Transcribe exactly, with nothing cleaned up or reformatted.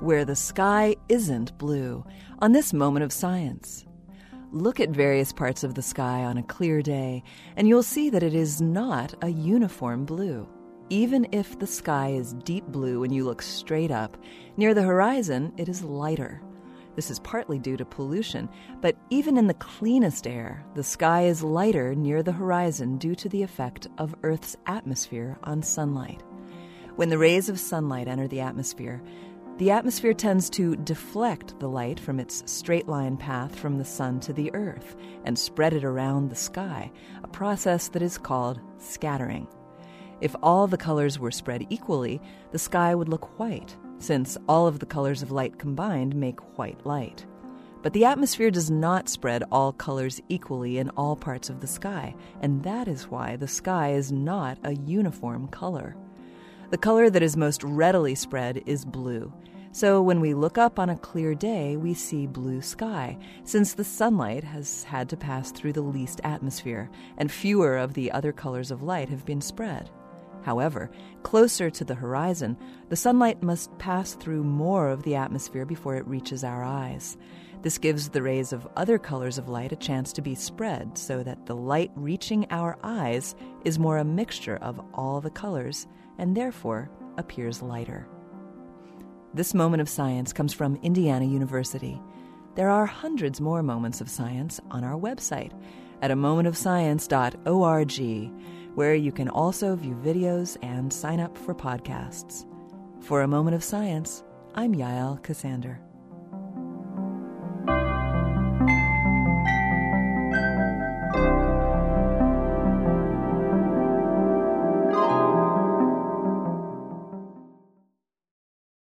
where the sky isn't blue, on this Moment of Science. Look at various parts of the sky on a clear day, and you'll see that it is not a uniform blue. Even if the sky is deep blue when you look straight up, near the horizon it is lighter. This is partly due to pollution, but even in the cleanest air, the sky is lighter near the horizon due to the effect of Earth's atmosphere on sunlight. When the rays of sunlight enter the atmosphere, the atmosphere tends to deflect the light from its straight-line path from the sun to the Earth and spread it around the sky, a process that is called scattering. If all the colors were spread equally, the sky would look white, since all of the colors of light combined make white light. But the atmosphere does not spread all colors equally in all parts of the sky, and that is why the sky is not a uniform color. The color that is most readily spread is blue. So when we look up on a clear day, we see blue sky, since the sunlight has had to pass through the least atmosphere, and fewer of the other colors of light have been spread. However, closer to the horizon, the sunlight must pass through more of the atmosphere before it reaches our eyes. This gives the rays of other colors of light a chance to be spread so that the light reaching our eyes is more a mixture of all the colors and therefore appears lighter. This Moment of Science comes from Indiana University. There are hundreds more moments of science on our website at a moment of science dot org, where you can also view videos and sign up for podcasts. For A Moment of Science, I'm Yael Ksander.